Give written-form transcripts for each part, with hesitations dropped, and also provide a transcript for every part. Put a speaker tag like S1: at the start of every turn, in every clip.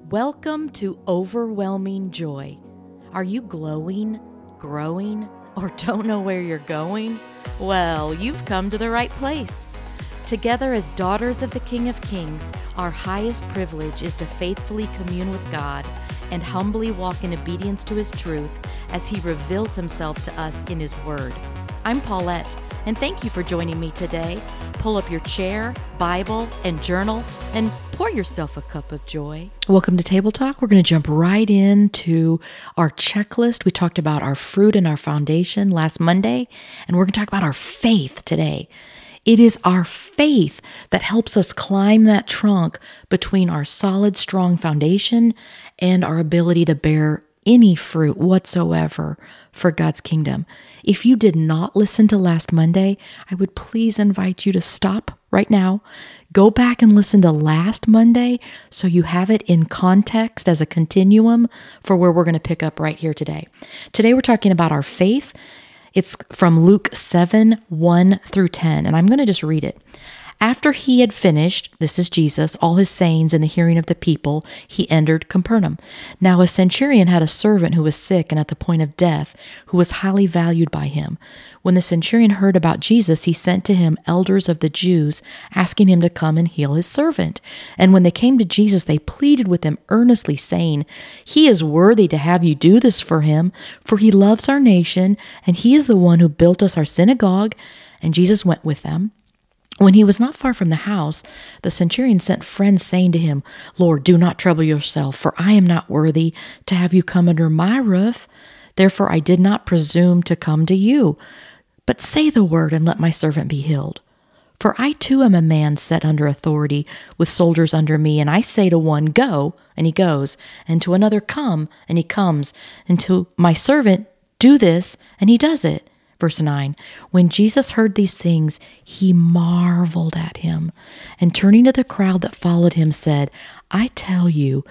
S1: Welcome to Overwhelming Joy. Are you glowing, growing, or don't know where you're going? Well, you've come to the right place. Together as daughters of the King of Kings, our highest privilege is to faithfully commune with God and humbly walk in obedience to His truth as He reveals Himself to us in His Word. I'm Paulette, and thank you for joining me today. Pull up your chair, Bible, and journal, and pour yourself a cup of joy. Welcome to Table Talk. We're going to jump right into our checklist. We talked about our fruit and our foundation last Monday, and we're going to talk about our faith today. It is our faith that helps us climb that trunk between our solid, strong foundation and our ability to bear any fruit whatsoever for God's kingdom. If you did not listen to last Monday, I would please invite you to stop right now, go back and listen to last Monday so you have it in context as a continuum for where we're going to pick up right here today. Today we're talking about our faith. It's from Luke 7, 1 through 10, and I'm going to just read it. After he had finished, this is Jesus, all his sayings in the hearing of the people, he entered Capernaum. Now a centurion had a servant who was sick and at the point of death, who was highly valued by him. When the centurion heard about Jesus, he sent to him elders of the Jews, asking him to come and heal his servant. And when they came to Jesus, they pleaded with him earnestly, saying, "He is worthy to have you do this for him, for he loves our nation, and he is the one who built us our synagogue." And Jesus went with them. When he was not far from the house, the centurion sent friends, saying to him, "Lord, do not trouble yourself, for I am not worthy to have you come under my roof. Therefore I did not presume to come to you. But say the word, and let my servant be healed. For I too am a man set under authority, with soldiers under me, and I say to one, 'Go,' and he goes, and to another, 'Come,' and he comes, and to my servant, 'Do this,' and he does it." Verse 9, when Jesus heard these things, he marveled at him, and turning to the crowd that followed him, said, "I tell you,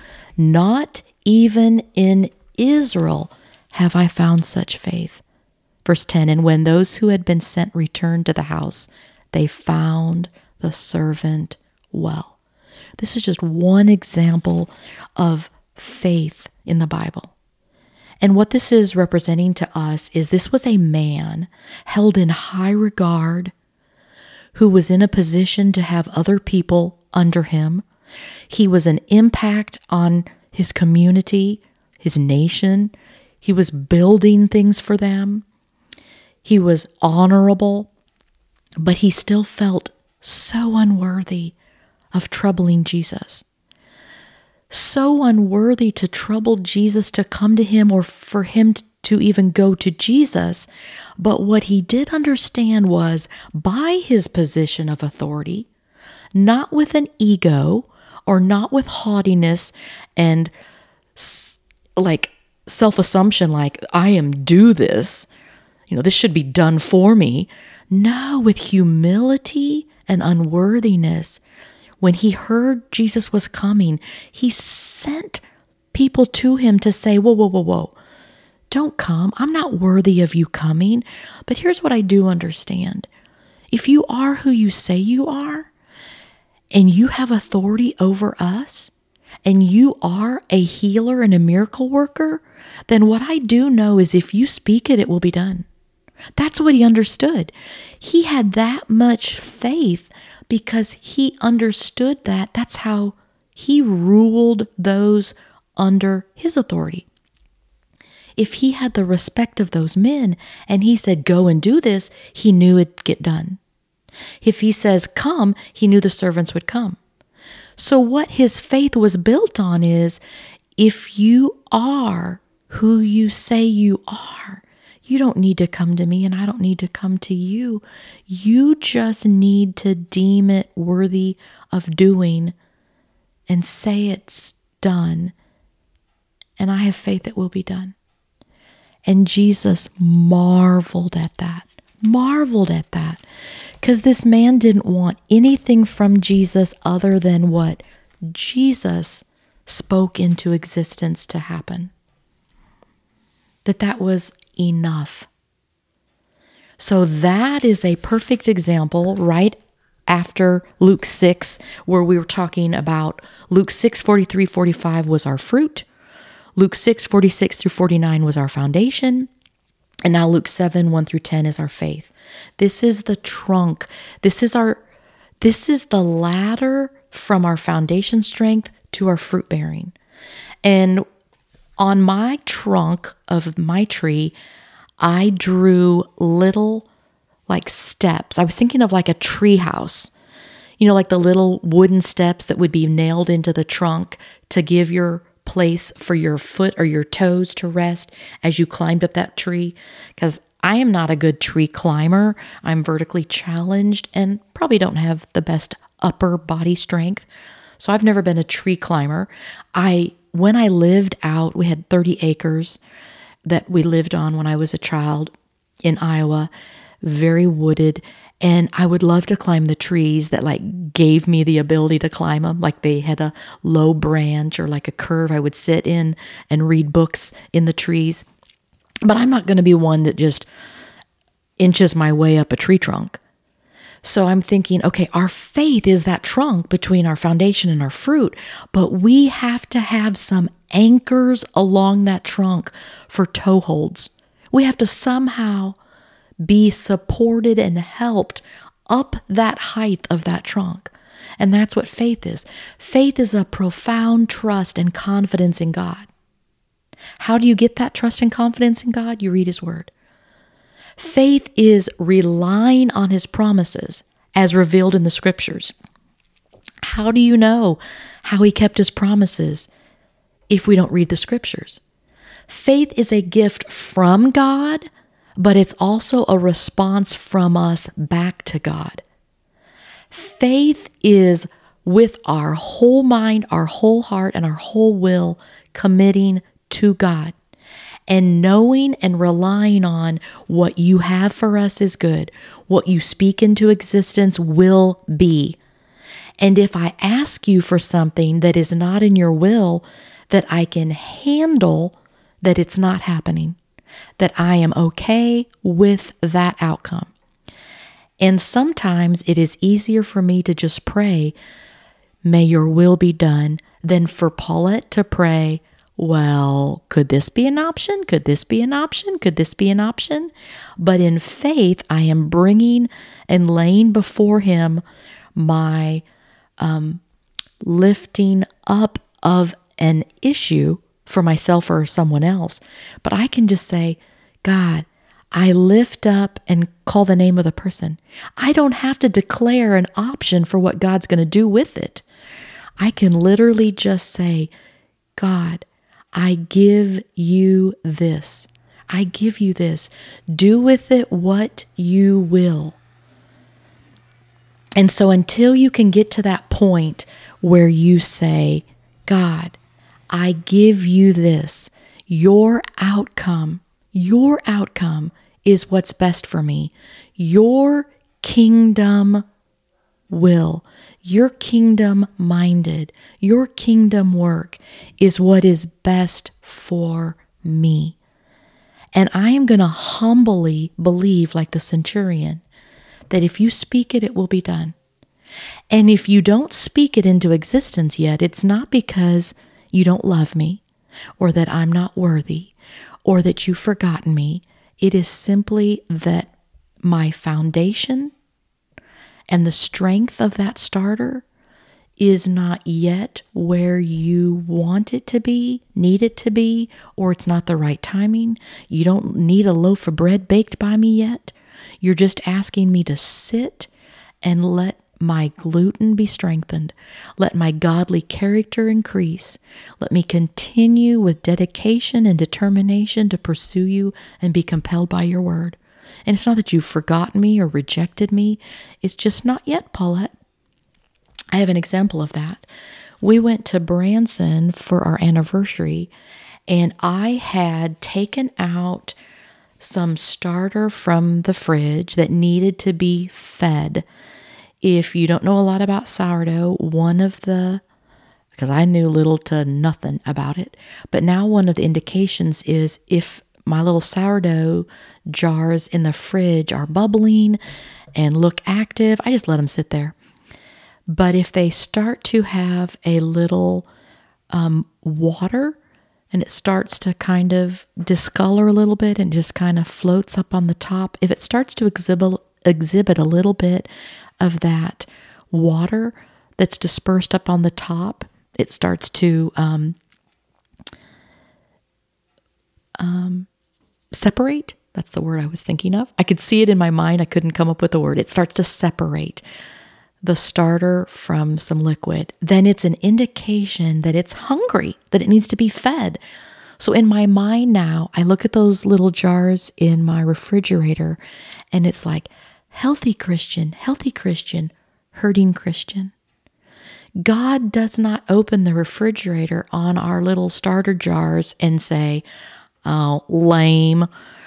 S1: not even in Israel have I found such faith." Verse 10, and when those who had been sent returned to the house, they found the servant well. This is just one example of faith in the Bible. And what this is representing to us is this was a man held in high regard who was in a position to have other people under him. He was an impact on his community, his nation. He was building things for them. He was honorable, but he still felt so unworthy of troubling Jesus. So unworthy to trouble Jesus to come to him or for him to even go to Jesus. But what he did understand was by his position of authority, not with an ego or not with haughtiness and like self-assumption, like I am due this, this should be done for me. No, with humility and unworthiness. When he heard Jesus was coming, he sent people to him to say, whoa, don't come. I'm not worthy of you coming. But here's what I do understand. If you are who you say you are, and you have authority over us, and you are a healer and a miracle worker, then what I do know is if you speak it, it will be done. That's what he understood. He had that much faith because he understood that. That's how he ruled those under his authority. If he had the respect of those men and he said, "Go and do this," he knew it'd get done. If he says, "Come," he knew the servants would come. So what his faith was built on is, if you are who you say you are, you don't need to come to me and I don't need to come to you. You just need to deem it worthy of doing and say it's done. And I have faith it will be done. And Jesus marveled at that. Because this man didn't want anything from Jesus other than what Jesus spoke into existence to happen. That was enough. So that is a perfect example right after Luke 6, where we were talking about Luke 6, 43, 45 was our fruit. Luke 6, 46 through 49 was our foundation. And now Luke 7, 1 through 10 is our faith. This is the trunk. This is the ladder from our foundation strength to our fruit bearing. And on my trunk of my tree, I drew little like steps. I was thinking of like a tree house, like the little wooden steps that would be nailed into the trunk to give your place for your foot or your toes to rest as you climbed up that tree. Because I am not a good tree climber. I'm vertically challenged and probably don't have the best upper body strength. So I've never been a tree climber. When I lived out, we had 30 acres that we lived on when I was a child in Iowa, very wooded. And I would love to climb the trees that like gave me the ability to climb them. Like they had a low branch or like a curve I would sit in and read books in the trees. But I'm not going to be one that just inches my way up a tree trunk. So I'm thinking, okay, our faith is that trunk between our foundation and our fruit, but we have to have some anchors along that trunk for toe holds. We have to somehow be supported and helped up that height of that trunk. And that's what faith is. Faith is a profound trust and confidence in God. How do you get that trust and confidence in God? You read His Word. Faith is relying on His promises as revealed in the Scriptures. How do you know how He kept His promises if we don't read the Scriptures? Faith is a gift from God, but it's also a response from us back to God. Faith is with our whole mind, our whole heart, and our whole will committing to God and knowing and relying on what you have for us is good. What you speak into existence will be. And if I ask you for something that is not in your will, that I can handle that it's not happening, that I am okay with that outcome. And sometimes it is easier for me to just pray, may your will be done, than for Paulette to pray, well, could this be an option? Could this be an option? Could this be an option? But in faith, I am bringing and laying before Him my lifting up of an issue for myself or someone else. But I can just say, God, I lift up and call the name of the person. I don't have to declare an option for what God's going to do with it. I can literally just say, God, I give you this. I give you this. Do with it what you will. And so until you can get to that point where you say, God, I give you this, your outcome is what's best for me. Your kingdom will, your kingdom minded, your kingdom work is what is best for me. And I am going to humbly believe, like the centurion, that if you speak it, it will be done. And if you don't speak it into existence yet, it's not because you don't love me, or that I'm not worthy, or that you've forgotten me. It is simply that my foundation and the strength of that starter is not yet where you want it to be, need it to be, or it's not the right timing. You don't need a loaf of bread baked by me yet. You're just asking me to sit and let my gluten be strengthened. Let my godly character increase. Let me continue with dedication and determination to pursue you and be compelled by your word. And it's not that you've forgotten me or rejected me. It's just not yet, Paulette. I have an example of that. We went to Branson for our anniversary, and I had taken out some starter from the fridge that needed to be fed. If you don't know a lot about sourdough, because I knew little to nothing about it, but now one of the indications is if my little sourdough jars in the fridge are bubbling and look active, I just let them sit there. But if they start to have a little water and it starts to kind of discolor a little bit and just kind of floats up on the top, if it starts to exhibit a little bit of that water that's dispersed up on the top, it starts to separate. That's the word I was thinking of. I could see it in my mind. I couldn't come up with the word. It starts to separate the starter from some liquid. Then it's an indication that it's hungry, that it needs to be fed. So in my mind now, I look at those little jars in my refrigerator and it's like healthy Christian, hurting Christian. God does not open the refrigerator on our little starter jars and say, oh, lame,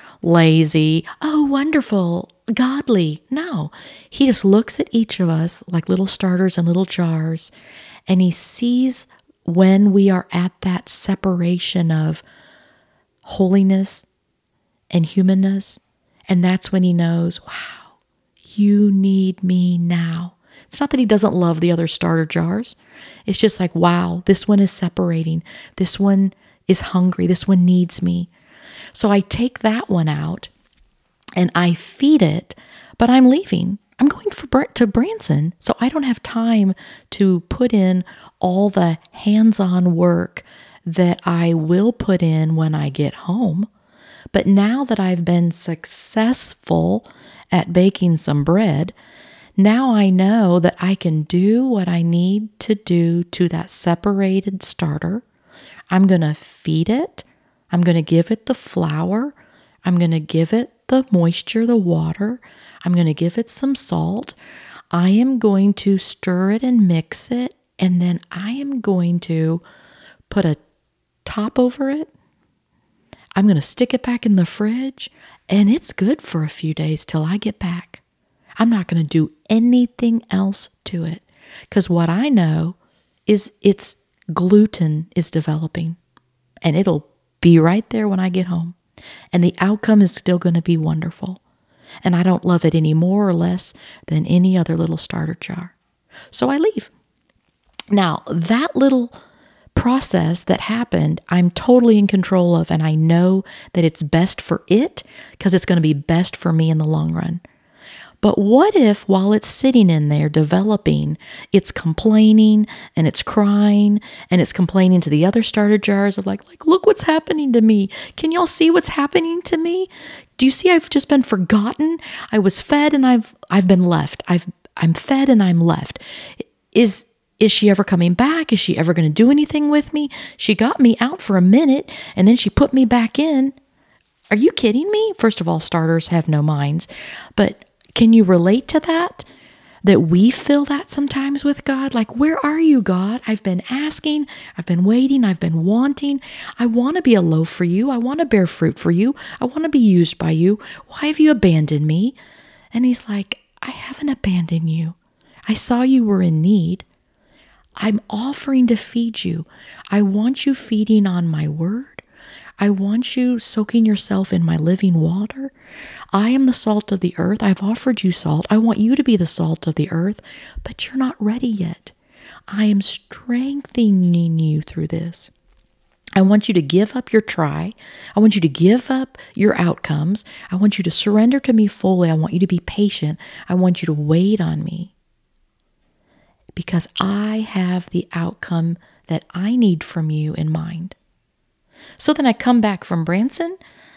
S1: lazy, oh, wonderful, godly. No, he just looks at each of us like little starters and little jars, and he sees when we are at that separation of holiness and humanness, and that's when he knows, wow, you need me now. It's not that he doesn't love the other starter jars. It's just like, wow, this one is separating. This one is hungry. This one needs me. So I take that one out and I feed it, but I'm leaving. I'm going to Branson, so I don't have time to put in all the hands-on work that I will put in when I get home. But now that I've been successful at baking some bread, now I know that I can do what I need to do to that separated starter. I'm going to feed it. I'm going to give it the flour. I'm going to give it the moisture, the water. I'm going to give it some salt. I am going to stir it and mix it. And then I am going to put a top over it. I'm going to stick it back in the fridge. And it's good for a few days till I get back. I'm not going to do anything else to it because what I know is its gluten is developing and it'll be right there when I get home. And the outcome is still going to be wonderful. And I don't love it any more or less than any other little starter jar. So I leave. Now, that little process that happened, I'm totally in control of, and I know that it's best for it because it's going to be best for me in the long run. But what if while it's sitting in there developing, it's complaining and it's crying and it's complaining to the other starter jars of like, look what's happening to me. Can y'all see what's happening to me? Do you see I've just been forgotten? I was fed and I've been left. I'm fed and I'm left. Is she ever coming back? Is she ever going to do anything with me? She got me out for a minute and then she put me back in. Are you kidding me? First of all, starters have no minds, but can you relate to that? That we feel that sometimes with God? Like, where are you, God? I've been asking, I've been waiting, I've been wanting. I want to be a loaf for you. I want to bear fruit for you. I want to be used by you. Why have you abandoned me? And he's like, I haven't abandoned you. I saw you were in need. I'm offering to feed you. I want you feeding on my word. I want you soaking yourself in my living water. I am the salt of the earth. I've offered you salt. I want you to be the salt of the earth, but you're not ready yet. I am strengthening you through this. I want you to give up your try. I want you to give up your outcomes. I want you to surrender to me fully. I want you to be patient. I want you to wait on me because I have the outcome that I need from you in mind. So then I come back from Branson.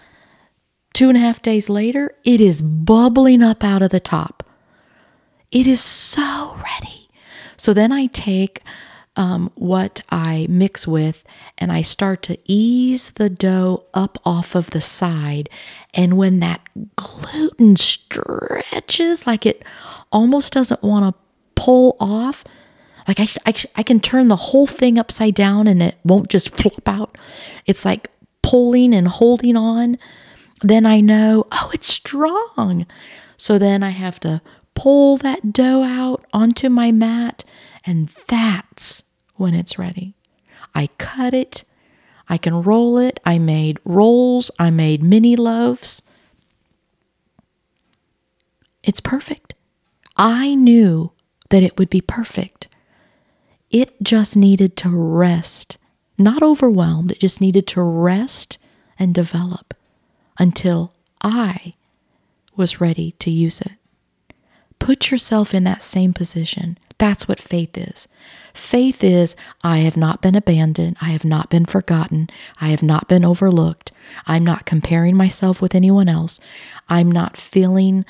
S1: 2.5 days later, it is bubbling up out of the top. It is so ready. So then I take what I mix with and I start to ease the dough up off of the side. And when that gluten stretches, like it almost doesn't want to pull off, like I can turn the whole thing upside down and it won't just flop out. It's like pulling and holding on. Then I know, oh, it's strong. So then I have to pull that dough out onto my mat, and that's when it's ready. I cut it. I can roll it. I made rolls. I made mini loaves. It's perfect. I knew that it would be perfect. It just needed to rest, not overwhelmed. It just needed to rest and develop until I was ready to use it. Put yourself in that same position. That's what faith is. Faith is, I have not been abandoned. I have not been forgotten. I have not been overlooked. I'm not comparing myself with anyone else. I'm not feeling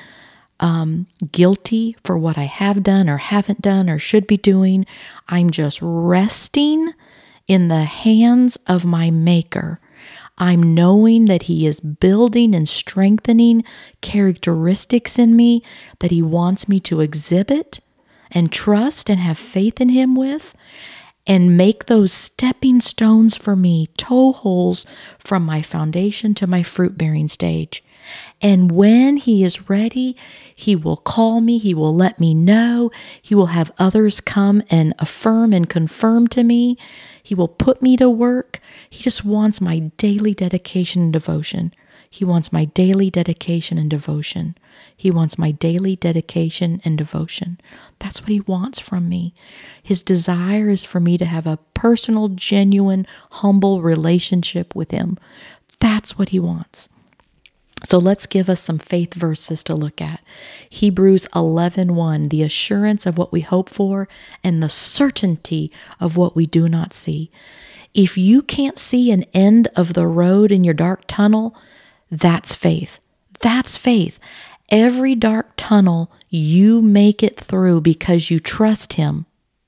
S1: guilty for what I have done or haven't done or should be doing. I'm just resting in the hands of my Maker. I'm knowing that He is building and strengthening characteristics in me that He wants me to exhibit and trust and have faith in Him with, and make those stepping stones for me, toe holes from my foundation to my fruit-bearing stage. And when He is ready, He will call me, He will let me know, He will have others come and affirm and confirm to me. He will put me to work. He just wants my daily dedication and devotion. He wants my daily dedication and devotion. He wants my daily dedication and devotion. That's what He wants from me. His desire is for me to have a personal, genuine, humble relationship with Him. That's what He wants. So let's give us some faith verses to look at. Hebrews 11:1, the assurance of what we hope for and the certainty of what we do not see. If you can't see an end of the road in your dark tunnel, that's faith. That's faith. Every dark tunnel, you make it through because you trust Him.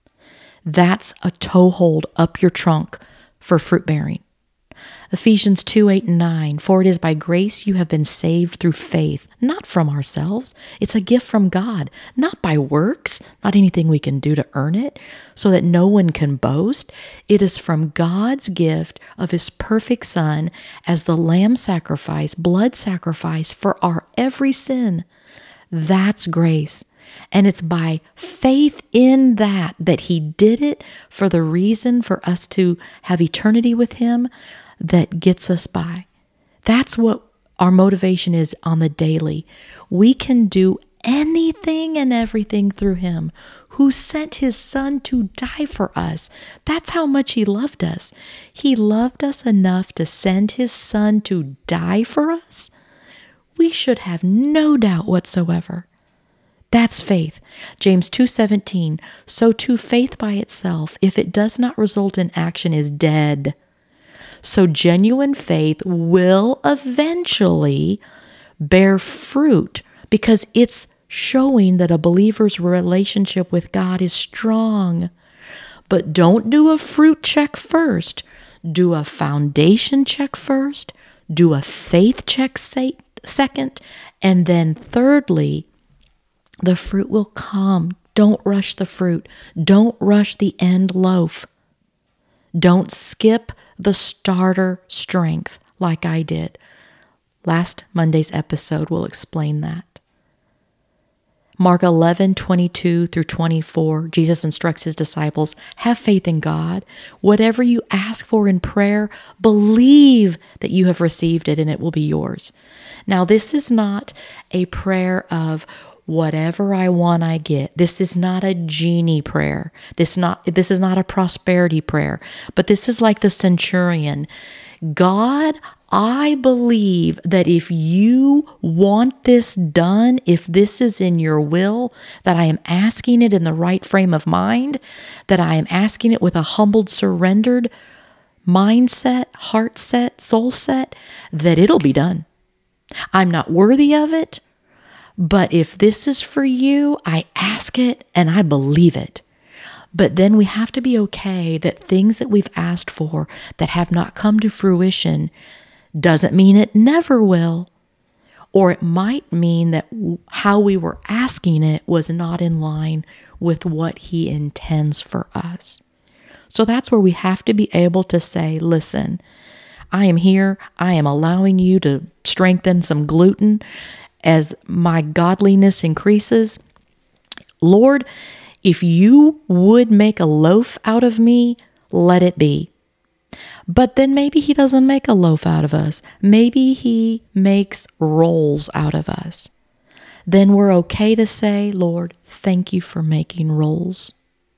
S1: That's a toehold up your trunk for fruit bearing. Ephesians 2:8-9, for it is by grace you have been saved through faith, not from ourselves. It's a gift from God, not by works, not anything we can do to earn it, so that no one can boast. It is from God's gift of His perfect Son as the lamb sacrifice, blood sacrifice for our every sin. That's grace. And it's by faith in that He did it for the reason for us to have eternity with Him that gets us by. That's what our motivation is on the daily. We can do anything and everything through Him who sent His Son to die for us. That's how much He loved us. He loved us enough to send His Son to die for us. We should have no doubt whatsoever. That's faith. James 2:17, so too faith by itself, if it does not result in action, is dead. So genuine faith will eventually bear fruit because it's showing that a believer's relationship with God is strong. But don't do a fruit check first. Do a foundation check first. Do a faith check second. And then thirdly, the fruit will come. Don't rush the fruit. Don't rush the end loaf. Don't skip the starter strength like I did. Last Monday's episode will explain that. Mark 11:22-24, Jesus instructs His disciples, have faith in God. Whatever you ask for in prayer, believe that you have received it and it will be yours. Now, this is not a prayer of whatever I want, I get. This is not a genie prayer. This is not a prosperity prayer, but this is like the centurion. God, I believe that if you want this done, if this is in your will, that I am asking it in the right frame of mind, that I am asking it with a humbled, surrendered mindset, heart set, soul set, that it'll be done. I'm not worthy of it. But if this is for you, I ask it and I believe it. But then we have to be okay that things that we've asked for that have not come to fruition doesn't mean it never will. Or it might mean that how we were asking it was not in line with what He intends for us. So that's where we have to be able to say, listen, I am here. I am allowing you to strengthen some gluten as my godliness increases. Lord, if you would make a loaf out of me, let it be. But then maybe He doesn't make a loaf out of us. Maybe He makes rolls out of us. then we're okay to say, Lord, thank you for making rolls.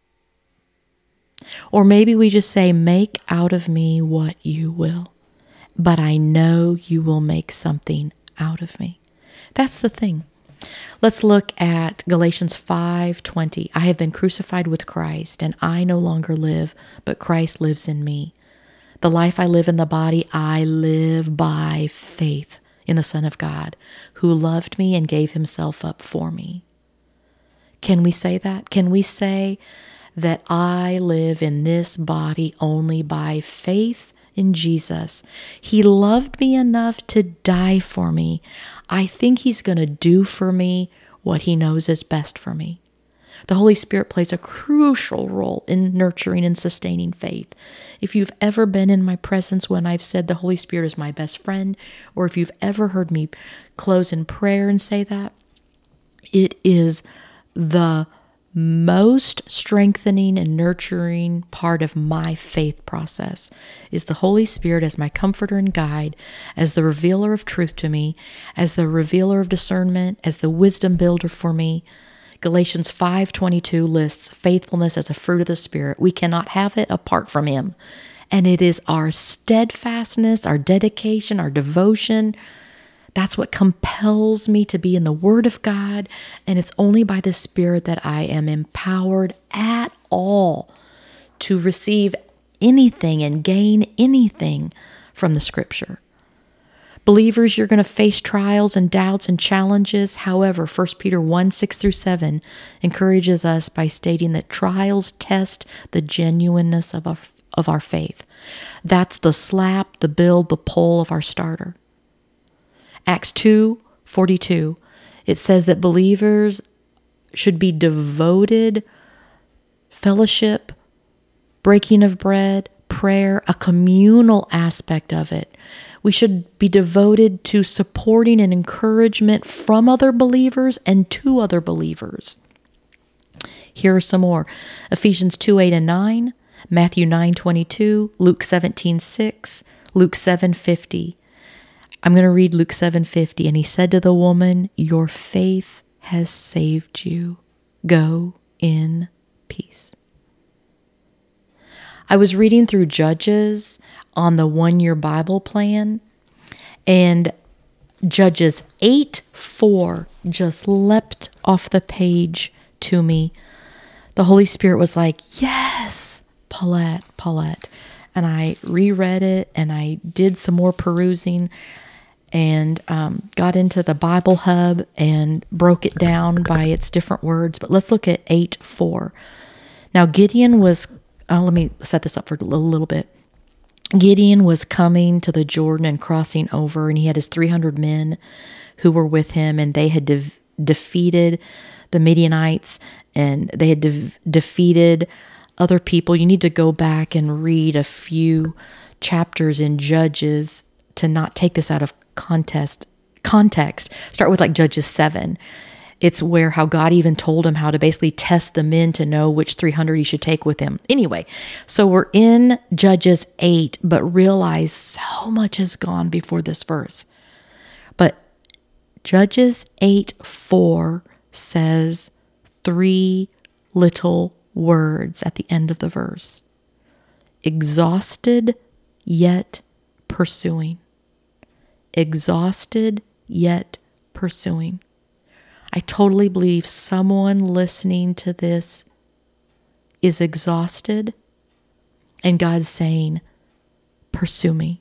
S1: Or maybe we just say, make out of me what you will, but I know you will make something out of me. That's the thing. Let's look at Galatians 5:20. I have been crucified with Christ, and I no longer live, but Christ lives in me. The life I live in the body, I live by faith in the Son of God, who loved me and gave himself up for me. Can we say that? Can we say that I live in this body only by faith in Jesus? He loved me enough to die for me. I think he's going to do for me what he knows is best for me. The Holy Spirit plays a crucial role in nurturing and sustaining faith. If you've ever been in my presence when I've said the Holy Spirit is my best friend, or if you've ever heard me close in prayer and say that, it is the most strengthening and nurturing part of my faith process is the Holy Spirit as my comforter and guide, as the revealer of truth to me, as the revealer of discernment, as the wisdom builder for me. Galatians 5:22 lists faithfulness as a fruit of the Spirit. We cannot have it apart from him. And it is our steadfastness, our dedication, our devotion. That's what compels me to be in the Word of God. And it's only by the Spirit that I am empowered at all to receive anything and gain anything from the Scripture. Believers, you're going to face trials and doubts and challenges. However, 1 Peter 1:6-7 encourages us by stating that trials test the genuineness of our faith. That's the slap, the build, the pull of our starter. Acts 2:42, it says that believers should be devoted, fellowship, breaking of bread, prayer, a communal aspect of it. We should be devoted to supporting and encouragement from other believers and to other believers. Here are some more. Ephesians 2:8-9, Matthew 9:22, Luke 17:6, Luke 7:50. I'm going to read Luke 7:50. And he said to the woman, your faith has saved you. Go in peace. I was reading through Judges on the 1-year Bible plan, and Judges 8:4 just leapt off the page to me. The Holy Spirit was like, yes, Paulette. And I reread it, and I did some more perusing, and got into the Bible Hub and broke it down by its different words. But let's look at 8:4. Now, Gideon was, let me set this up for a little bit. Gideon was coming to the Jordan and crossing over, and he had his 300 men who were with him, and they had defeated the Midianites, and they had defeated other people. You need to go back and read a few chapters in Judges to not take this out of context. Start with like Judges 7. It's where how God even told him how to basically test the men to know which 300 he should take with him. Anyway, so we're in Judges 8, but realize so much has gone before this verse. But Judges 8:4 says 3 little words at the end of the verse. Exhausted yet pursuing. Exhausted yet pursuing. I totally believe someone listening to this is exhausted, and God's saying, pursue me.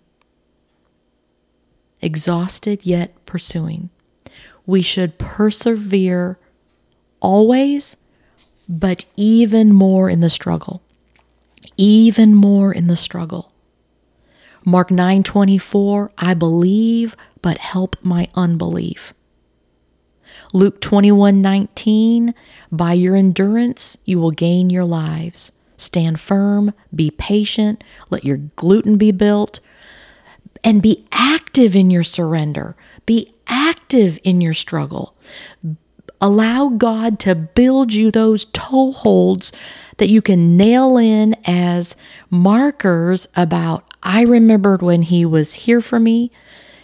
S1: Exhausted yet pursuing. We should persevere always, but even more in the struggle. Even more in the struggle. Mark 9:24, I believe, but help my unbelief. Luke 21:19, by your endurance you will gain your lives. Stand firm, be patient, let your gluten be built, and be active in your surrender. Be active in your struggle. Allow God to build you those toeholds that you can nail in as markers about, I remembered when he was here for me,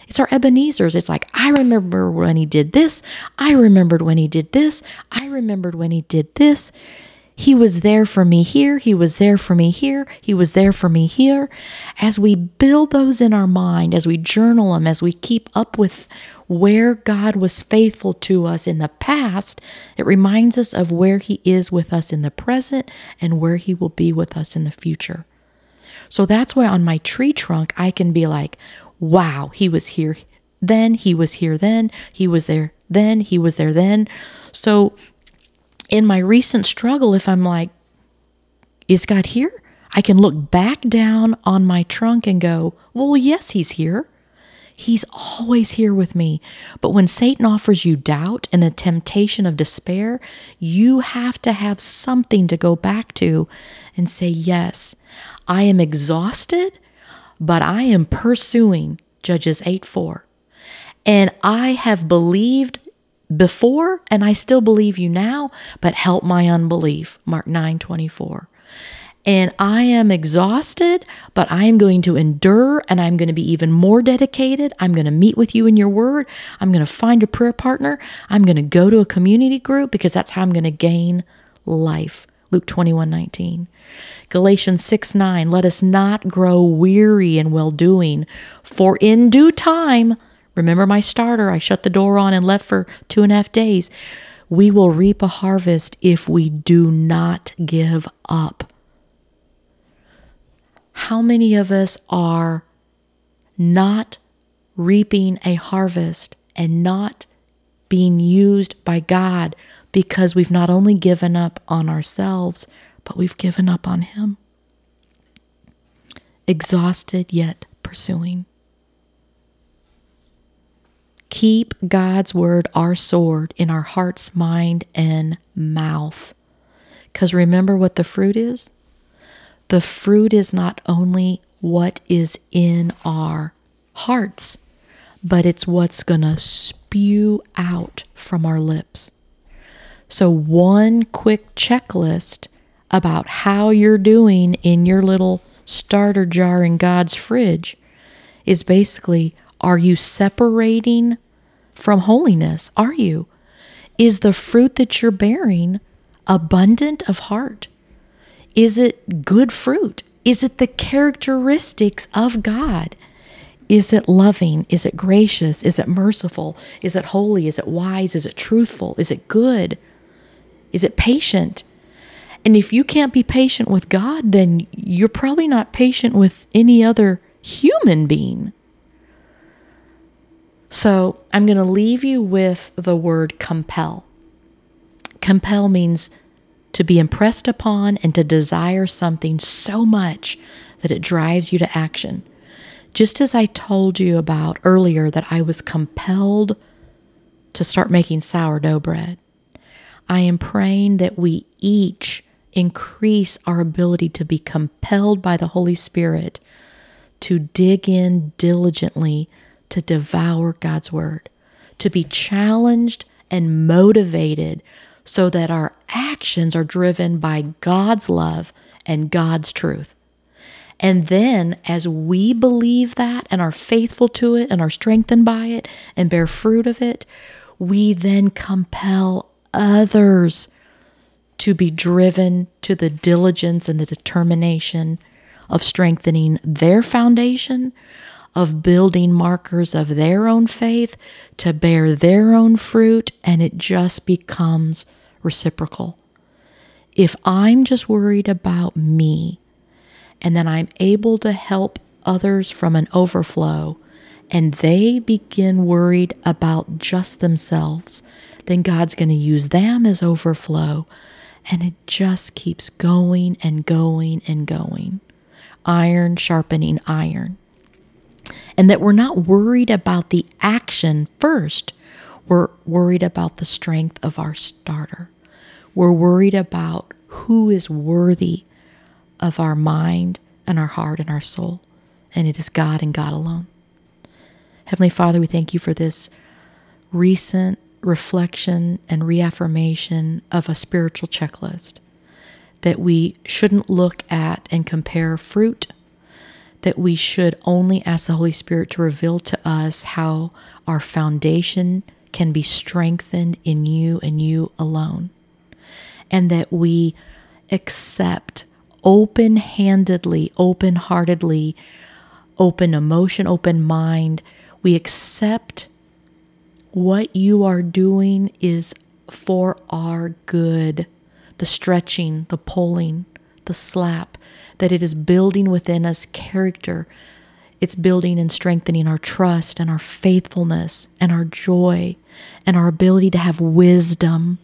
S1: It's our Ebenezer's. It's like, I remember when he did this. I remembered when he did this. I remembered when he did this. He was there for me here. He was there for me here. He was there for me here. As we build those in our mind, as we journal them, as we keep up with where God was faithful to us in the past, it reminds us of where he is with us in the present and where he will be with us in the future. So that's why on my tree trunk, I can be like, wow, he was here then, he was here then, he was there then, he was there then. So in my recent struggle, if I'm like, is God here? I can look back down on my trunk and go, well, yes, he's here. He's always here with me. But when Satan offers you doubt and the temptation of despair, you have to have something to go back to and say, yes, I am exhausted, but I am pursuing Judges 8:4. And I have believed before, and I still believe you now, but help my unbelief, Mark 9:24. And I am exhausted, but I am going to endure, and I'm going to be even more dedicated. I'm going to meet with you in your word. I'm going to find a prayer partner. I'm going to go to a community group because that's how I'm going to gain life. Luke 21:19. Galatians 6:9, let us not grow weary in well-doing, for in due time, remember my starter, I shut the door on and left for 2.5 days, we will reap a harvest if we do not give up. How many of us are not reaping a harvest and not being used by God because we've not only given up on ourselves, but we've given up on him? Exhausted yet pursuing. Keep God's word, our sword, in our hearts, mind, and mouth. Because remember what the fruit is? The fruit is not only what is in our hearts, but it's what's going to spew out from our lips. So one quick checklist about how you're doing in your little starter jar in God's fridge is basically, are you separating from holiness? Are you? Is the fruit that you're bearing abundant of heart? Is it good fruit? Is it the characteristics of God? Is it loving? Is it gracious? Is it merciful? Is it holy? Is it wise? Is it truthful? Is it good? Is it patient? And if you can't be patient with God, then you're probably not patient with any other human being. So I'm going to leave you with the word compel. Compel means to be impressed upon and to desire something so much that it drives you to action. Just as I told you about earlier that I was compelled to start making sourdough bread, I am praying that we each increase our ability to be compelled by the Holy Spirit to dig in diligently to devour God's word, to be challenged and motivated so that our actions are driven by God's love and God's truth. And then as we believe that and are faithful to it and are strengthened by it and bear fruit of it, we then compel others to be driven to the diligence and the determination of strengthening their foundation, of building markers of their own faith to bear their own fruit, and it just becomes reciprocal. If I'm just worried about me, and then I'm able to help others from an overflow, and they begin worried about just themselves, then God's going to use them as overflow, and it just keeps going and going and going. Iron sharpening iron. And that we're not worried about the action first. We're worried about the strength of our starter. We're worried about who is worthy of our mind and our heart and our soul. And it is God and God alone. Heavenly Father, we thank you for this recent reflection and reaffirmation of a spiritual checklist, that we shouldn't look at and compare fruit, that we should only ask the Holy Spirit to reveal to us how our foundation can be strengthened in you and you alone. And that we accept open-handedly, open-heartedly, open emotion, open mind. We accept what you are doing is for our good. The stretching, the pulling, the slap, that it is building within us character. It's building and strengthening our trust and our faithfulness and our joy and our ability to have wisdom.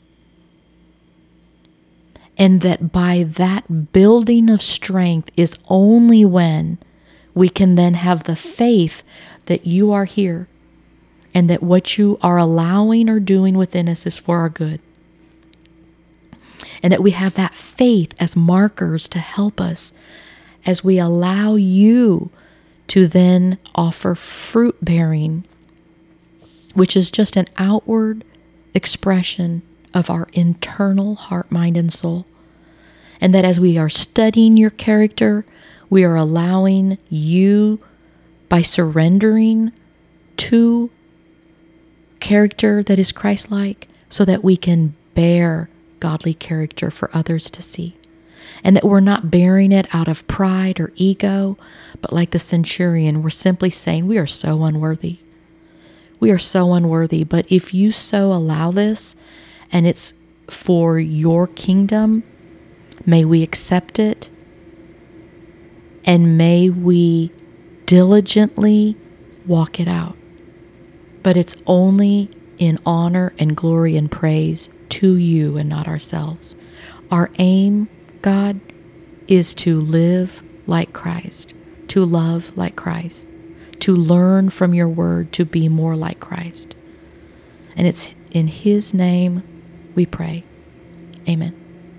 S1: And that by that building of strength is only when we can then have the faith that you are here and that what you are allowing or doing within us is for our good. And that we have that faith as markers to help us as we allow you to then offer fruit bearing, which is just an outward expression of our internal heart, mind, and soul. And that as we are studying your character, we are allowing you, by surrendering to character that is Christ-like, so that we can bear godly character for others to see. And that we're not bearing it out of pride or ego, but like the centurion, we're simply saying, we are so unworthy. We are so unworthy, but if you so allow this, and it's for your kingdom, may we accept it, and may we diligently walk it out. But it's only in honor and glory and praise to you and not ourselves. Our aim, God, is to live like Christ, to love like Christ, to learn from your word, to be more like Christ. And it's in his name we pray. Amen.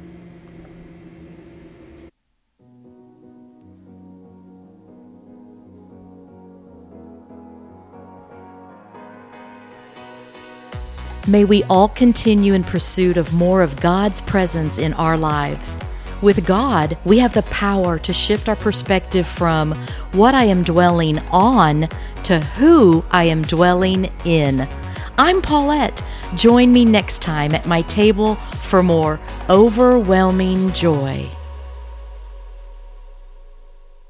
S1: May we all continue in pursuit of more of God's presence in our lives. With God, we have the power to shift our perspective from what I am dwelling on to who I am dwelling in. I'm Paulette. Join me next time at my table for more overwhelming joy.